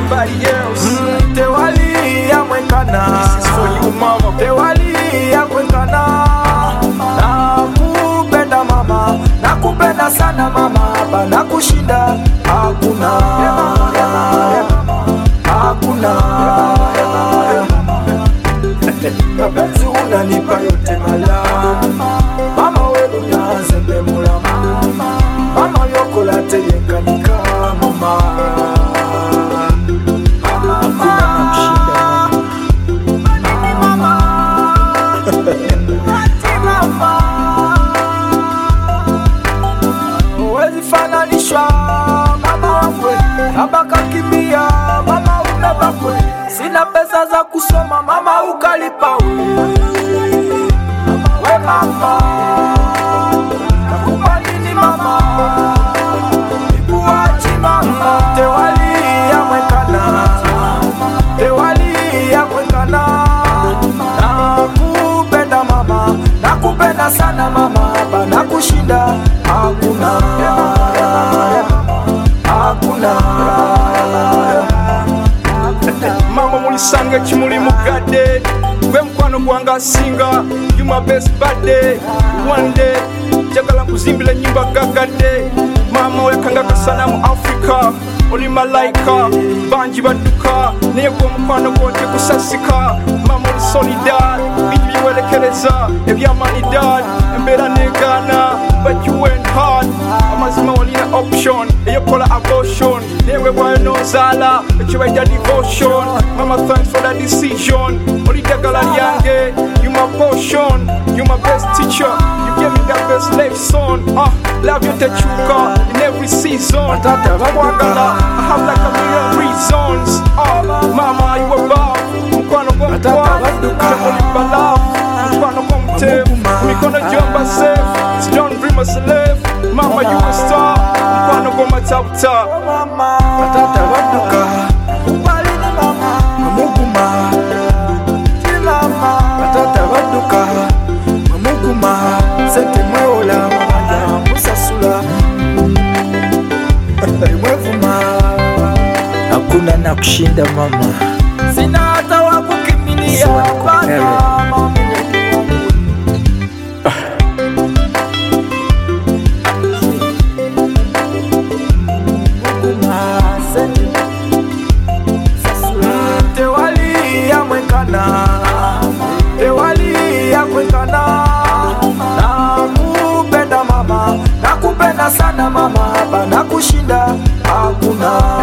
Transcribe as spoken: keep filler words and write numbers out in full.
everybody else. Mm, Tewali ya mwekana. This is for you, mama. Tewali ya mwekana. Nakupenda mama, nakupenda sana mama, hapa nakushinda hakuna, hakuna. Mapenzi unanipa yote mala, mama wewe unazembe mulama, mama yokola teyenganika mama. Fananishwa mama wakwe, abaka kimbia mama unabakwe. Sina pesa za kusoma mama ukalipa we. We mama, nakupa nini mama? Nikuachi mama. Tewali ya mwekana, tewali ya mwekana. Nakupenda mama, nakupenda sana mama, hapa nakushinda hakuna, hakuna. Mama mulisanga chimuli mugade, gwe mkwano gwanga singa. You my best buddy. One day jagala kuzimbila nyumba gagade. Mama wekanga kasana mu Africa, oli malaika banji baduka naye gwe mukwano gwote kusasika. Mama oli solidar bintu byewelekereza ebyamani dad embera negana, but you went hard. Amazima walina option eyokola abortion, newe bwayo nozala ekibaita devotion. Mama thanks for that decision, oli dagala lyange. You my portion, you my best teacher, you gave me that best lesson. Ah, love you techuka in every season. Wagala, I have like a million reasons. Ah, mama you above, mkwano kwa mkwano, chakoli balafu, mkwano kwa mtefu, mikono jomba safe, it's don't dream us live. Mama you a star, mkwano kwa matapta. Mama, matata waduka, ubali ni mama, mamuguma. Mama, matata waduka, mamuguma. Sente mweola, mama, musasula. Mwevuma, hakuna na kushinda mama. Sina hata wakukimilia bana mama. Tewali ya mwekana, tewali ya mwekana. Nakupenda mama, nakupenda sana mama, hapa nakushinda hakuna.